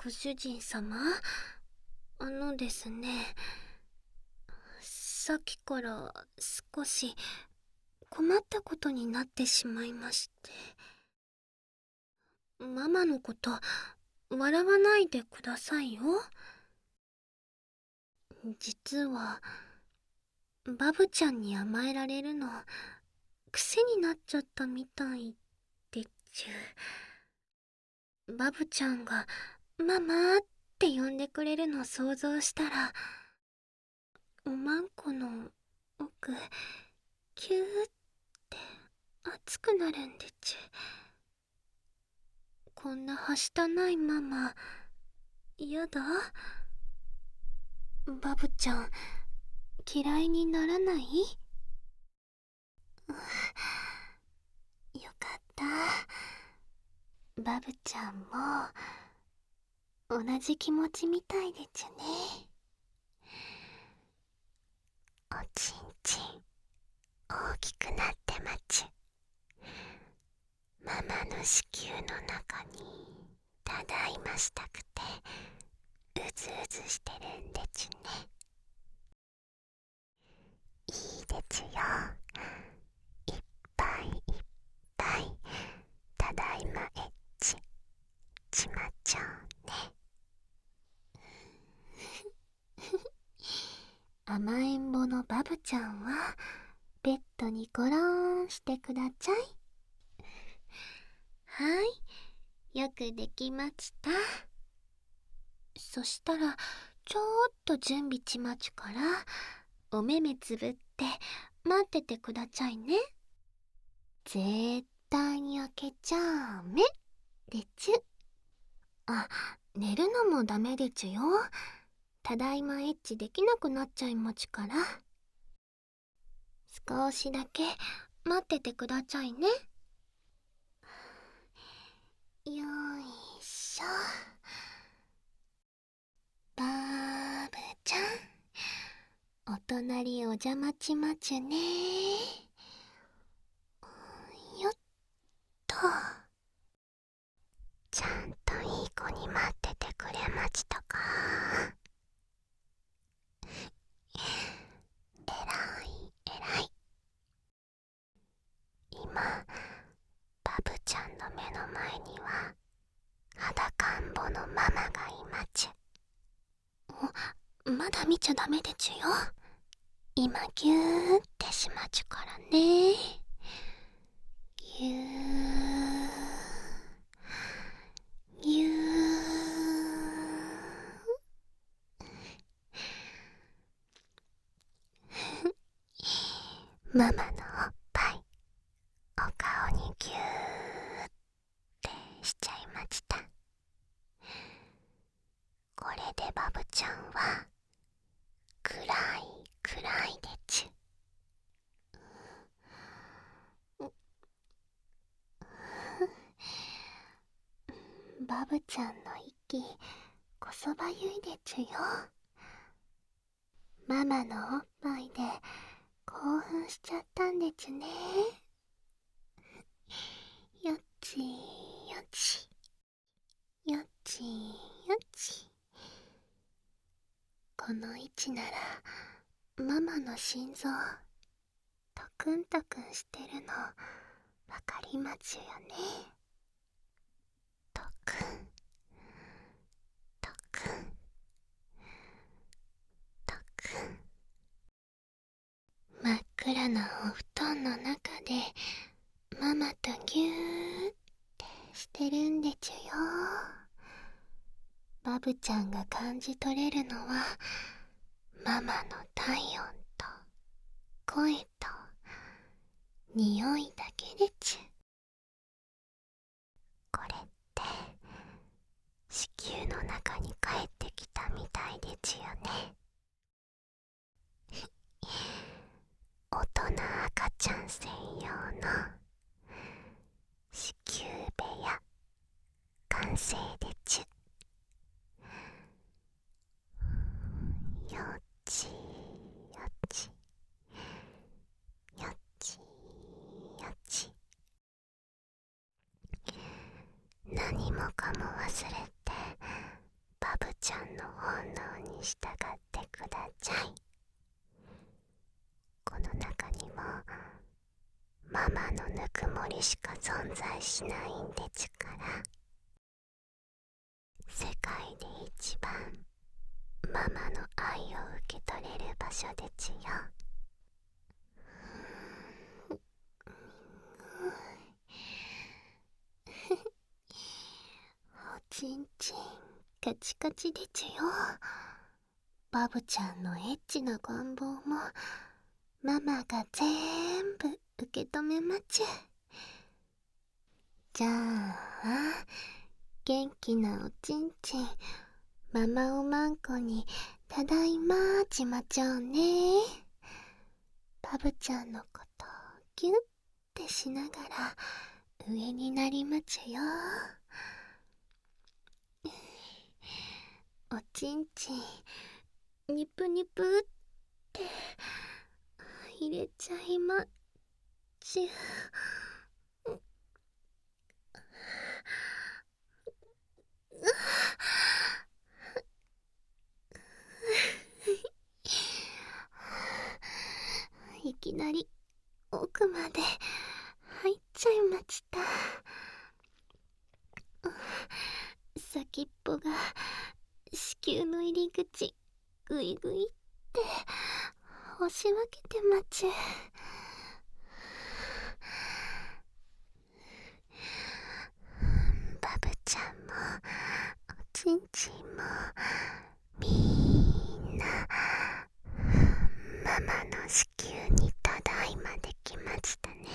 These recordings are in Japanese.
ご主人様、ですね、さっきから少し困ったことになってしまいまして。ママのこと笑わないでくださいよ。実はバブちゃんに甘えられるの癖になっちゃったみたいでちゅ。バブちゃんがママって呼んでくれるの想像したら、おまんこの奥キューって熱くなるんでちゅ。こんなはしたないママやだ。バブちゃん嫌いにならない？よかった。バブちゃんも同じ気持ちみたいでちゅね。おちんちん大きくなってまちゅ。ママの子宮の中にただいましたくてうずうずしてるんでちゅね。いいでちゅよ。いっぱいいっぱいただいまエッチちまちゃうね。甘えん坊のバブちゃんはベッドにゴローンしてくだちゃい。はい、よくできました。そしたらちょっと準備ちまちゅからお目目つぶって待っててくだちゃいね。絶対に開けちゃめでちゅ。あ、寝るのもダメでちゅよ。ただいまエッチできなくなっちゃいまちから。少しだけ待っててくだちゃいね。よいしょ。バーブちゃん、お隣お邪魔ちまちゅね。よっと。ちゃんといい子に待っててくれましたか？えらいえらい。今バブちゃんの目の前には裸んぼのママがいまちゅ。まだ見ちゃダメでちゅよ。今ギューってしまちゅからね。ギューギューママのおっぱいお顔にギューってしちゃいました。これでバブちゃんは暗い暗いでちゅ。バブちゃんの息こそばゆいでちゅよ。ママのおっぱいで興奮しちゃったんでちゅね。よちよちよちよち。この位置ならママの心臓トクントクンしてるのわかりまちゅよね。トクントクントクン。真っ暗なお布団の中でママとギューってしてるんでちゅよ。バブちゃんが感じ取れるのはママの体温と声と匂いだけでちゅ。これって子宮の中に帰ってきたみたいでちゅよね。大人赤ちゃん専用の子宮部屋完成でちゅ。よちよちよちよち。何もかも忘れて従ってください。この中にはママのぬくもりしか存在しないんでちゅから。世界で一番ママの愛を受け取れる場所でちゅよ。 おちんちんカチカチでちゅよ。バブちゃんのエッチな願望もママがぜんぶ受け止めまちゅ。じゃあ元気なおちんちんママおまんこにただいまちまちょうね。バブちゃんのことギュッてしながら上になりまちゅよ。おちんちんニプニプって入れちゃいまちゅ。いきなり奥まで入っちゃいました。先っぽが子宮の入り口ぐいぐいって押し分けてまちゅ。 バブちゃんもおちんちんもみんなママの子宮にただいまできましたね。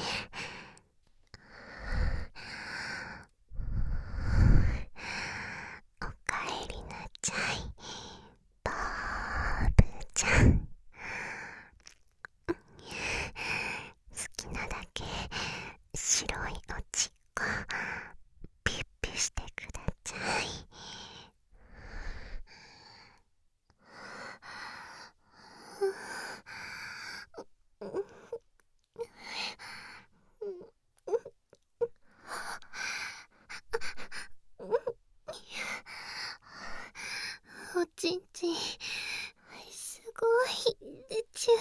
おかえりなちゃい、バブちゃん。好きなだけ白いおちっこピュッピュしてください。 おちんちんすごいでちゅ。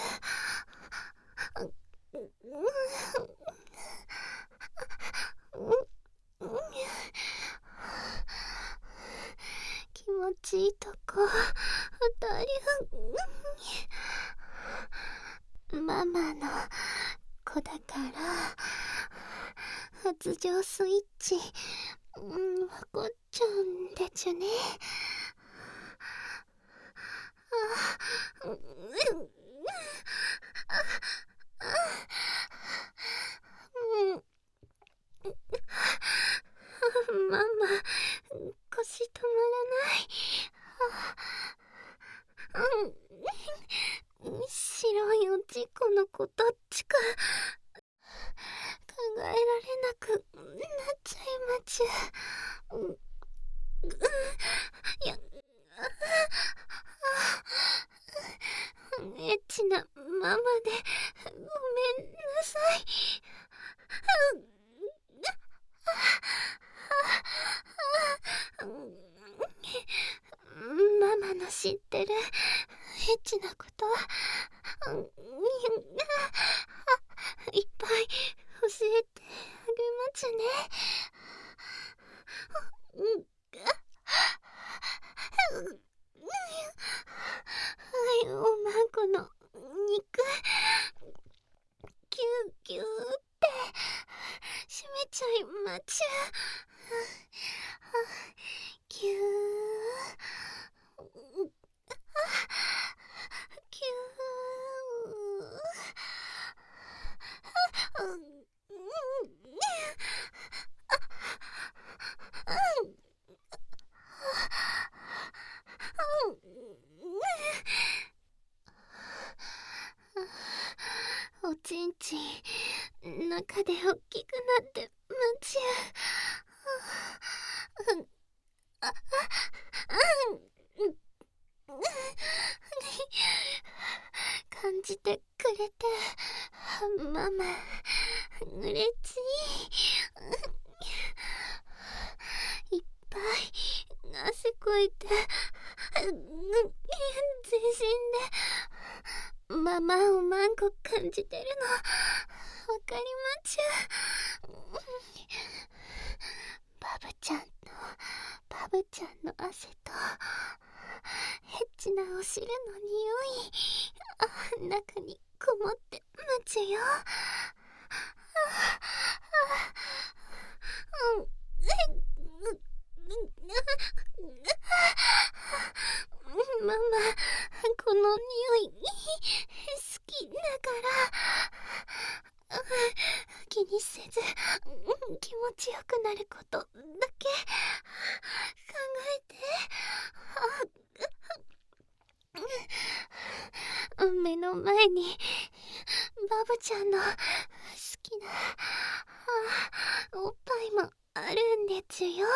気持ちいいとこ当たりママの子だから発情スイッチわかっちゃうんでちゅね。ママ腰止まらない。白いおちっこの子どっちか考えられなくなっちゃいまちゅ。いやエッチなママでごめんなさい。ママの知ってるエッチなこといっぱい教えてあげまちゅね。はい、おまんこの肉キューキューって閉めちゃいまちゅ。キューキュおちんちん中でおっきくなってまちゅ。感じてくれてママ嬉しい。いっぱい汗こいて全身でママをマンコ感じてるのわかりまちゅ。バブちゃんの汗とエッチなお汁の匂い、中にこもってまちゅよ。ママ、この匂い好きだから気にせず気持ちよくなることだけ考えて。目の前にバブちゃんの好きなおっぱいもあるんでちゅよ。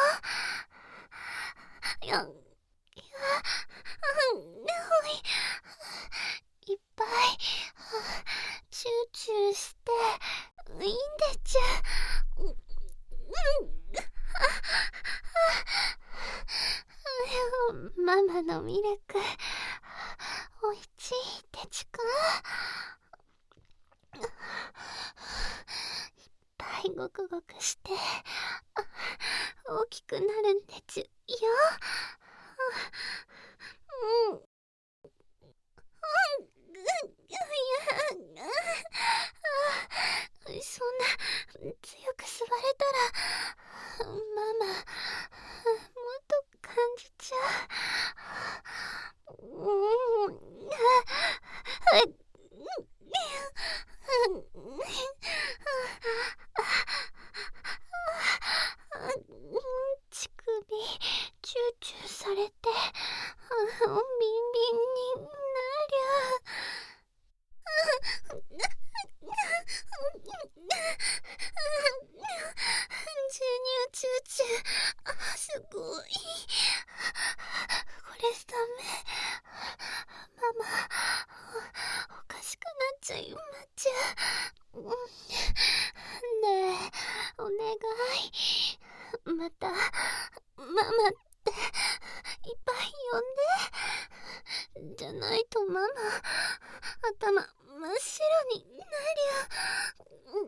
いっぱいチューチューしていいんでちゅ。ママのミルクおいちいでちゅか。いっぱいゴクゴクして大きくなるんでちゅよ。そんな強く吸われたらママもっと感じちゃう。乳首チューチューされてビンビンになりゃ。授乳チューチュー、すごい。これダメ。ママおかしくなっちゃいまちゅ。ねえお願い、またママっていっぱい呼んで。じゃないとママ頭真っ白になりゃ。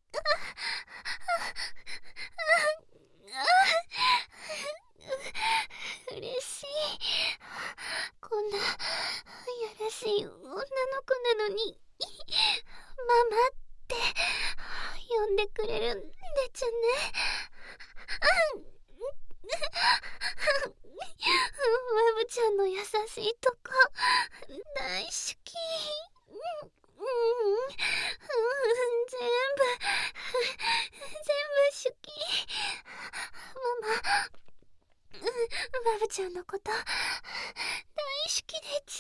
嬉しい。こんなやらしい女の子なのにママって呼んでくれるんでちゅね。ワブちゃんの優しいとこ大好き。全部好き。ママ、ワブちゃんのこと大好きでちゅ。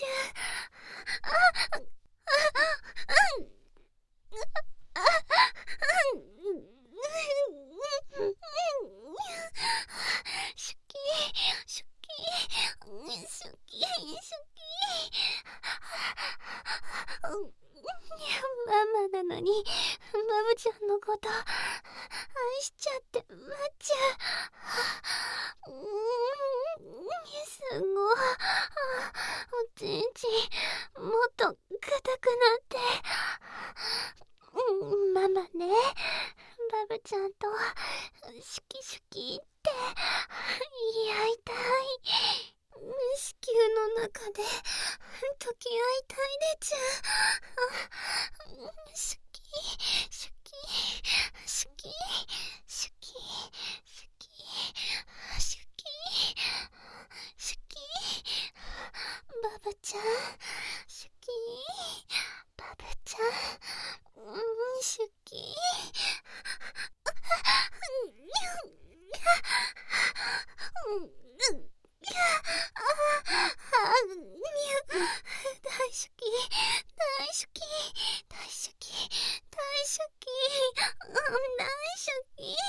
ママなのにバブちゃんのこと愛しちゃってまっちゃう。すごい。おちんちんもっと硬くなってママね、バブちゃんとシュキシュキってやいたい。子宮の中で溶き合いたいでちゅ。シュキシュキシュキシュキシュキシュキシュキ。バブちゃんシュキ、バブちゃんシュキ。大好き大好き大好き大好き大好き。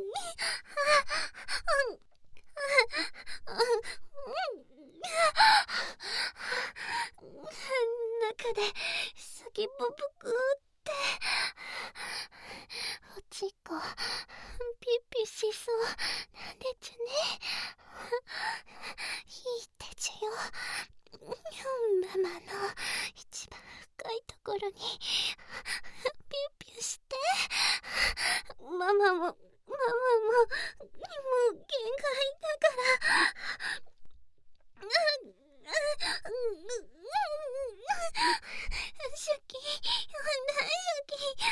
中で先ぼぶくっておちっこピッピしそうなんでちゅね。いいってちゅよ。 ルにピューピューして。ママももう限界だから。シュキ、大好き。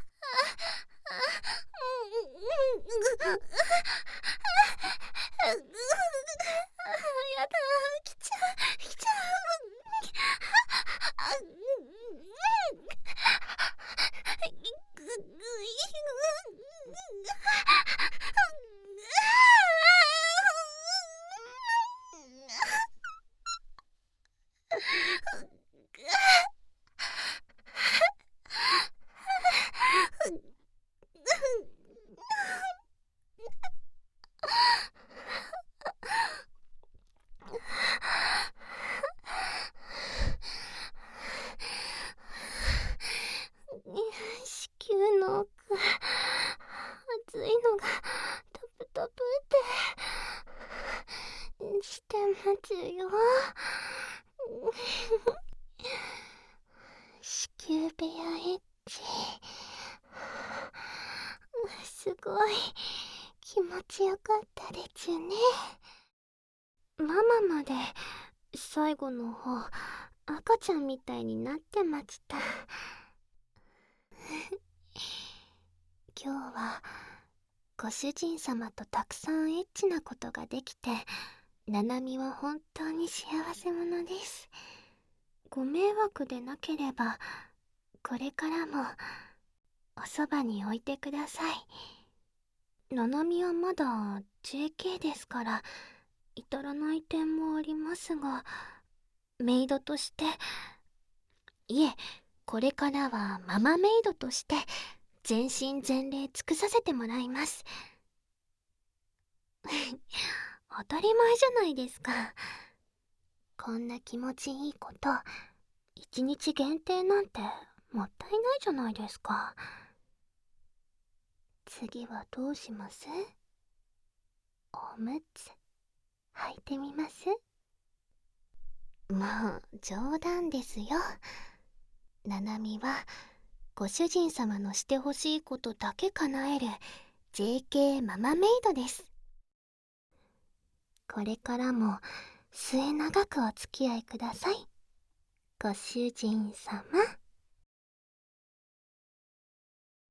やだ、来ちゃう。子宮の奥、熱いのがトプトプってしてますよ。子宮部屋エッチ、すごい気持ちよかったですね。ママまで最後の方赤ちゃんみたいになってました。今日はご主人様とたくさんエッチなことができて、ななみは本当に幸せ者です。ご迷惑でなければこれからもおそばに置いてください。ななみはまだ JK ですから至らない点もありますが、メイドとして、いえ、これからはママメイドとして全身全霊尽くさせてもらいます。当たり前じゃないですか。こんな気持ちいいこと一日限定なんてもったいないじゃないですか。次はどうします？おむつ履いてみます？もう冗談ですよ。ななみはご主人様のしてほしいことだけ叶える JK ママメイドです。これからも末永くお付き合いください。ご主人様。